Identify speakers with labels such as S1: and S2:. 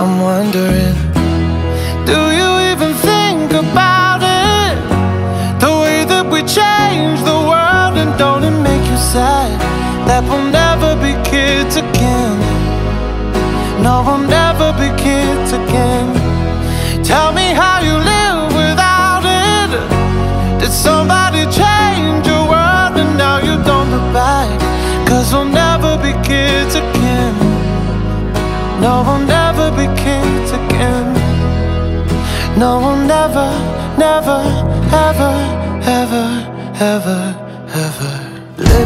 S1: I'm wondering, do you even think about it? The way that we change the world, and don't it make you sad that we'll never be kids again? No, we'll never be kids again. Tell me how you live without it. Did somebody change your world and now you don't look back? 'Cause we'll never be kids again. No, we'll never be kids again. No, we'll never, never, ever, ever, ever